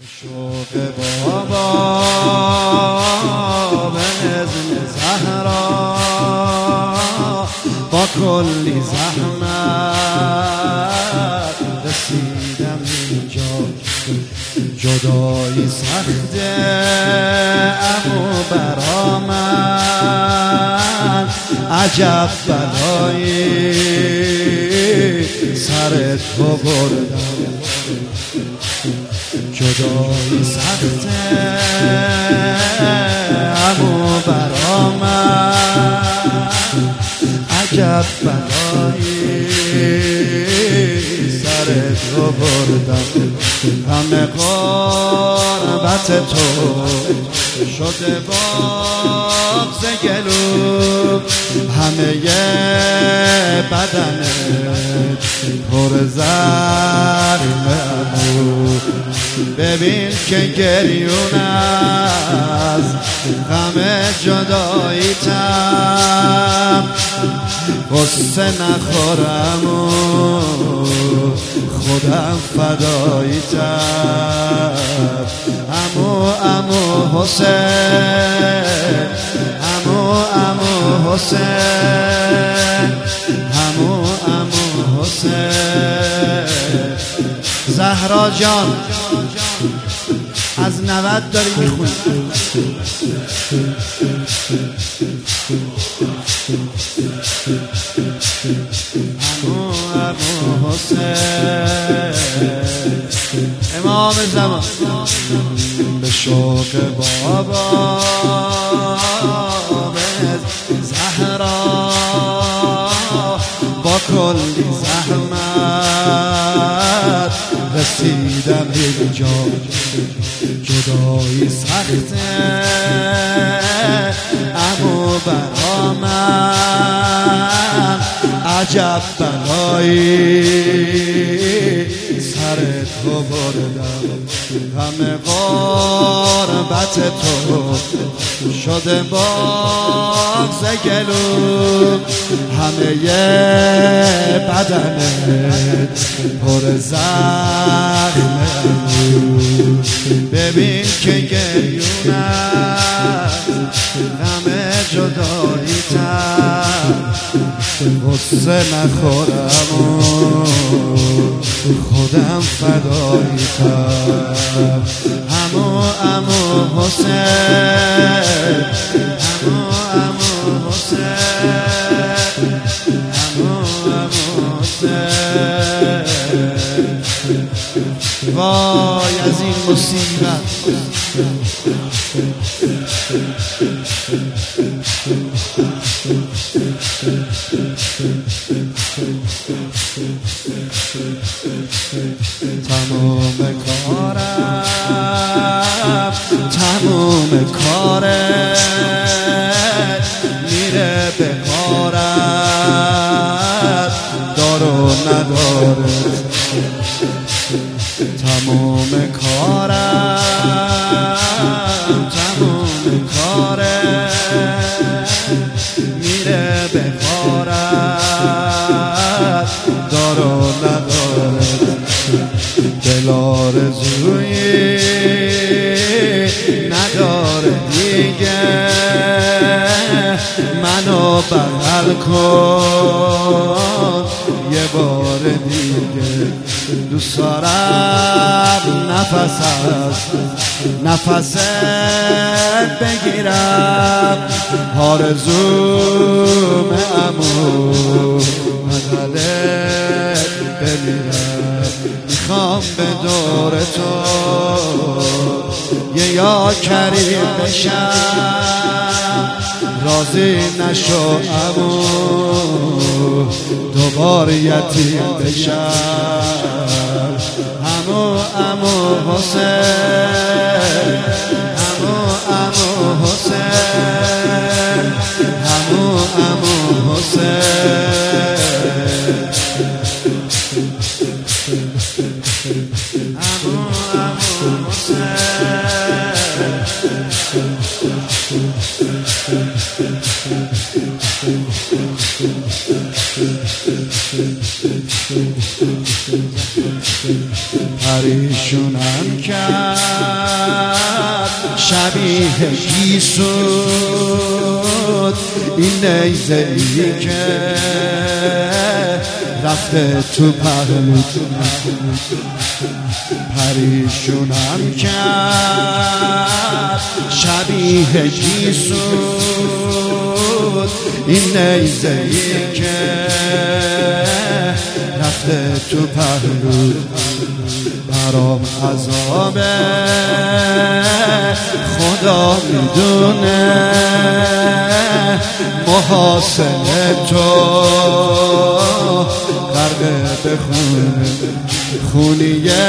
شوق بابا به اذن زهرا با کلی زحمت رسیدم اینجا. جدایی سخته اما برا من عجب بلایی سر تو بردم. جدایی سخته اما برا من عجب بلایی سر تو بردم. همه قربت تو شده بغض گلو، همه بدنت پر زخم ابرو. ببین که گریون از غم جدایی‌تم، غصه نخورم و خودم فدایی‌تم. عمو حسین، عمو حسین، عمو حسین. زهرا جان از 90 داری میخونی. عمو حسین امام زمان. به شوق بابا به زهرا با کلی زحمت رسیدم اینجا. جدایی سخته اما برا من عجب بلایی سر تو بردم. همه غربت تو شده بغض گلو، همه بدنت پر زخم ابرو. ببین که گریون از غم جدایی‌تم، غصه نخورم و خودم فدایی‌تم. عمو حسین، عمو حسین، عمو حسین. وای از این مصیبت. تمام کارت میره به کارت، دار و نداره. تمام کارت میره به کارت، دار و نداره. دل آرزویی نداره دیگه، منو بغل کن یه بار دیگه. دوست دارم نفست بگیرم، آرزوم عمو مدلت بمیرم. میخوام به دور تو یه یا کریم بشم، راضی نشو عمو دوبار یتیم بشم. عمو حسین، عمو حسین، عمو حسین، عمو حسین. پریشونم کرد شبیه گیسود این نیزه ای که رفته تو پهلو پریشونم کرد شبیه گیسود این نیزه ای که رفته تو پهلو برام عذابه خدا میدونه محاسن تو غرقه به خونیه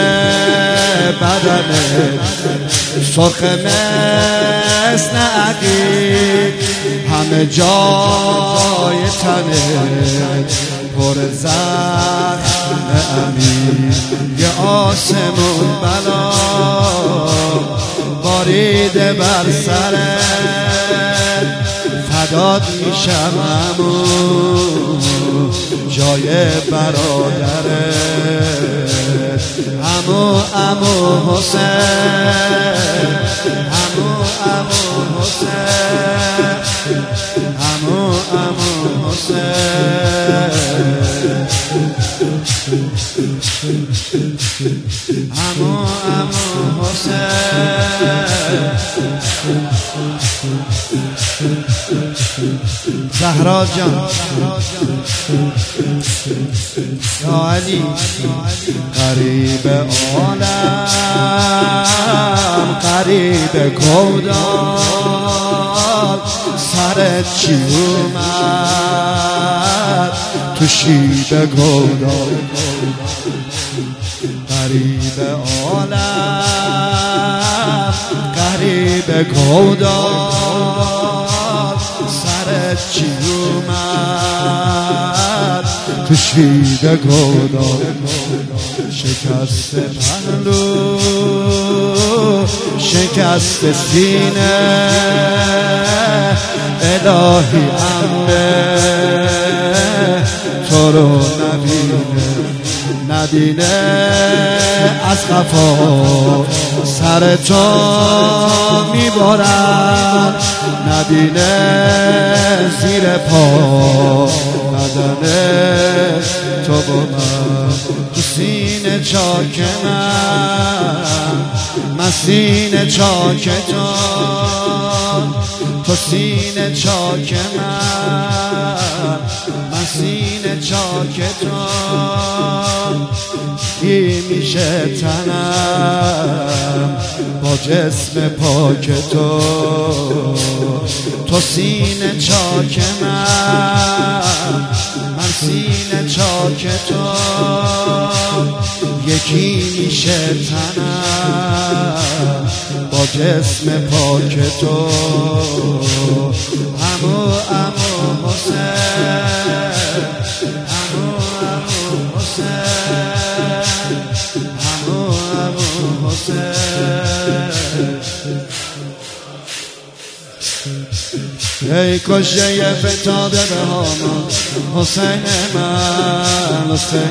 بدنه سرخ مثل عقیق همه جای تنه پر زخم امیر یه آسمون بلا باریده بر سرت فدات میشم همون جای برادرت عمو حسین عمو حسین عمو حسین عمو حسین زهرا جان یا علی قریب عالم قریب کودال سرت چی اومد تو شیب کودال قریب عالم قریب کودال سرت چی اومد تو شیب کودال شکست پهلو شکست سینه الهی عمه تو رو نبینه از قفا سر تو میبرن نبینه زیر پا بدنه تو با من تو سینه چاک من سینه چاک تو سینه چاک من سینه چاک تو کی میشه تنم با جسم پاک تو سینه چاک من سینه چاک تو یکی میشه تنم با جسم پاک تو عمو حسین عمو حسین عمو حسین ای کشته فتاده به هامان حسین من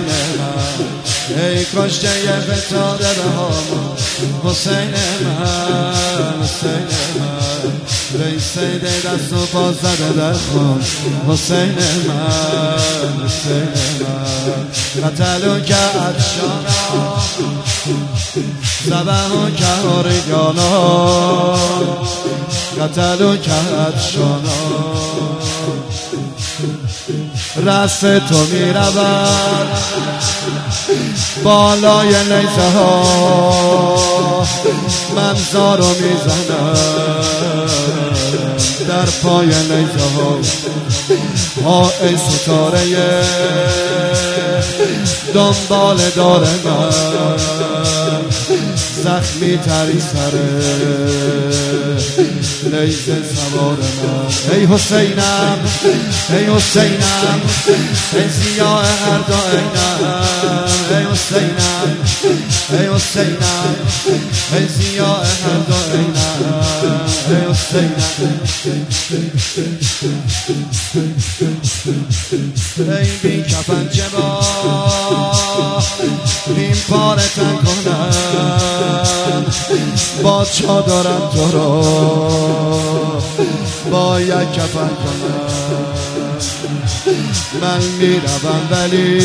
ای کشته فتاده به هامان حسین من ای سیده دست و پا زده در خون حسین من قتلو که عطشانا زبهو که هرگانا قتلو که عطشانا رست تو می رود بالای نیزه ها من زارو می زنم در پای نیزه ها ای ستاره دنبال دار من زخمی تری سره نیزه سوار من ای حسینم ای حسینم ای زیاه هر دو عینم ای حسینم ای حسینم ای زیاه هر دو عینم ای حسینم ای بی کفن جبا بیم پاره تن کنم با چادرم تو را با یک کفن کنم. من میروم ولی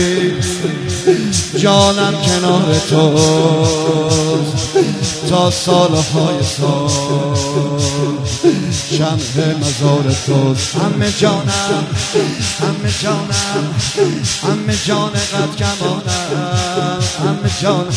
جانم کنار تو تا سالهای سال شمع مزار توست. همه جانم همه جانم همه جان قد کمانم همه جانم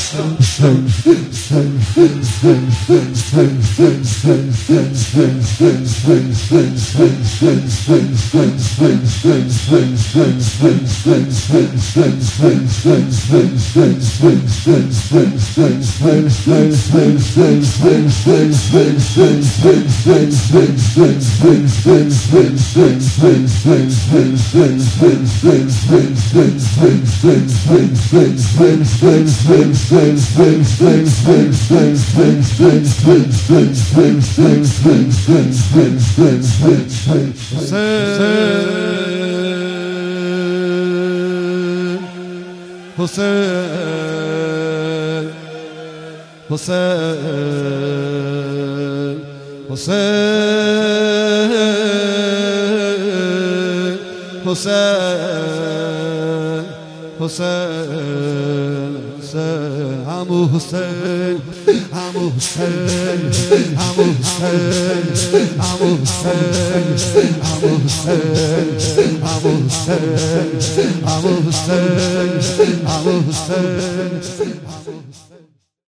I'm